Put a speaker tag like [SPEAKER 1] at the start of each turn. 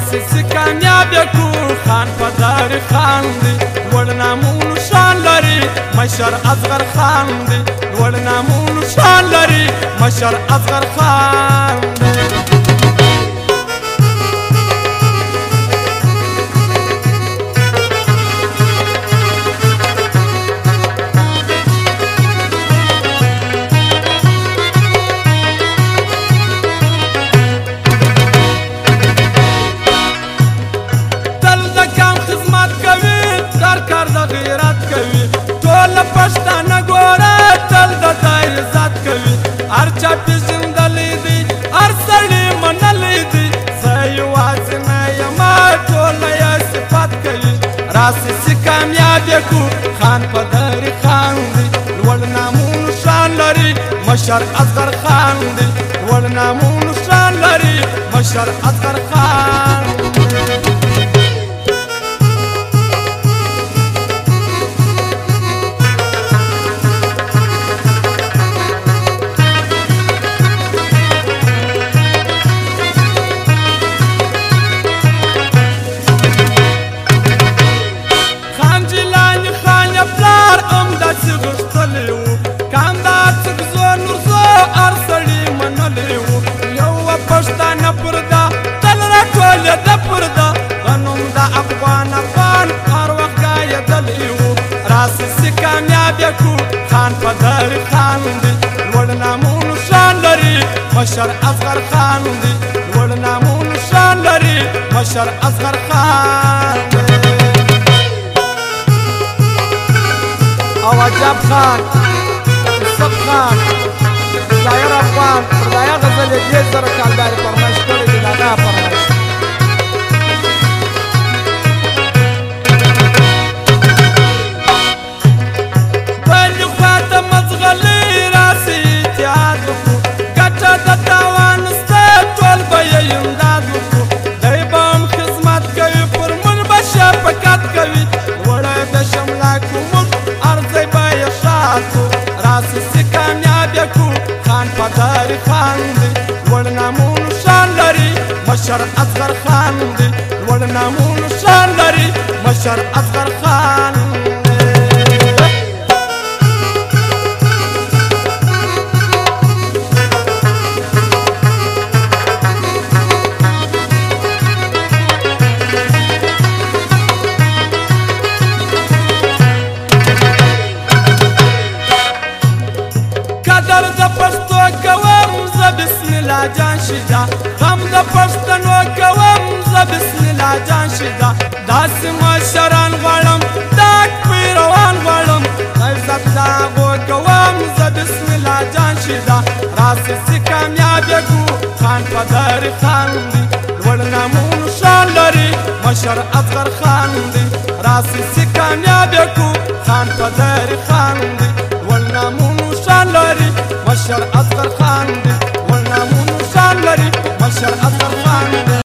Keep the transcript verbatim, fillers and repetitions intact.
[SPEAKER 1] راسي سي کامیاب کو خان پدر خان دی لوړ نامونو شان لري مشر اصغر خان دی لوړ نامونو شان لري مشر اصغر خان دی پښتانه ګوره تل د تا عزت کوي هر چا پېژندلی دی هر سړي منلی دی زه یوازې نه یم ټوله یې صفت کوي راسې چې کامیاب یې کړو خان پدر خان دی لوړ نامونو شان لري مشر اصغر خان دی لوړ نامونو شان لري مشر اصغر خان پښتانه پردا تل راټولې د پردا غنوم د افغان افغان هر وخت ګایدلی وو راسې چې کامیاب یې کړو خان پدر خان دی لوړ نامونو شان لري مشر اصغر خان دی لوړ نامونو شان لري مشر اصغر خان دی او عجب خان یوسف خان ظاهر افغان پردایا غزل یې ډېر زره کالدارې فرمایش کړی دی د هغه فرمایش بلې خوا ته مځغلې راسې اتحاد وکړو ګټه د تاوان سته ټول به یې امداد وکړو دی به هم خدمت کوي پر موږ به شفقت کوي وړی د شملاکو موږ هر ځای به یې ښاد کړو راسې چې کامیاب یې کړو خان پدر خان دی لوړ نامونو شان لري مشر اصغر خان دی لوړ نامونو شان لري مشر اصغر خان قدر د پښتو کوم زه بسم الله جان شیدا غم د پښتنو کوم زه بسم الله جان شیدا داسې مشران غواړم داک پیروان غواړم عزت د هغو کوم زه بسم الله جان شیدا راسې چې کامیاب یې کړو خان پدر خان دی لوړ نامونو شان لري مشر اصغر خان دی راسې چې کامیاب یې کړو خان پدر خان دی لوړ نامونو شان لري مشر اصغر خان دی